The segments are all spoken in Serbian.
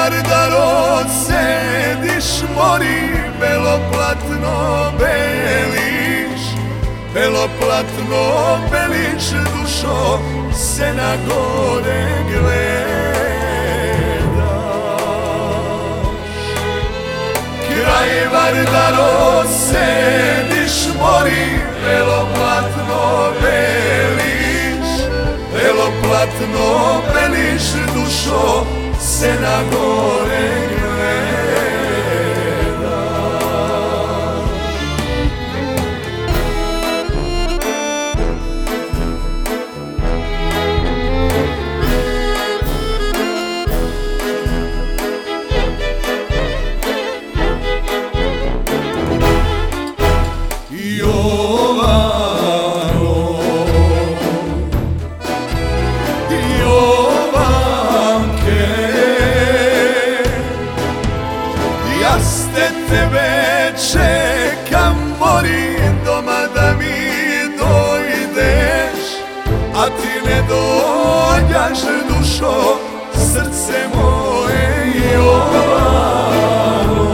Vardaro sediš, mori, beloplatno beliš, beloplatno beliš, dušo se na gore gledaš. Kraj Vardaro sediš, mori, beloplatno beliš, beloplatno beliš, dušo se na gore gledaš. Tebe čekam, mori, doma da mi dojdeš, a ti ne dođaš, dušo, srce moje Jovano.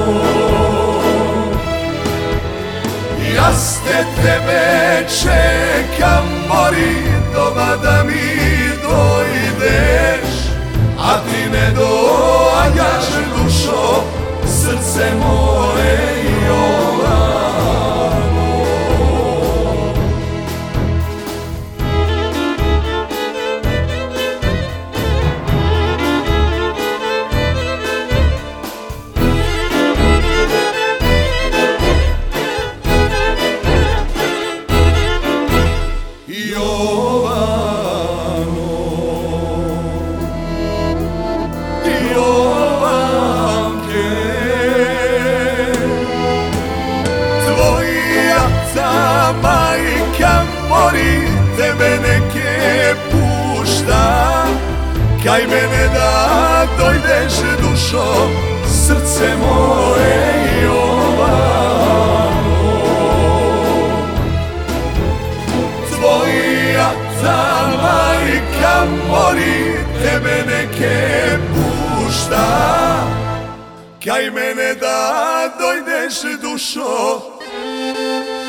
Ja ste tebe čekam, mori, doma da mi dojdeš, a ti ne dođaš, dušo, srce moje Jovano. Majka, mori, tebe neke pušta, kaj mene da dojdeš, dušo, srce moje Jovano. Tvoja ta majka, mori, tebe neke pušta, kaj mene da dojdeš, dušo,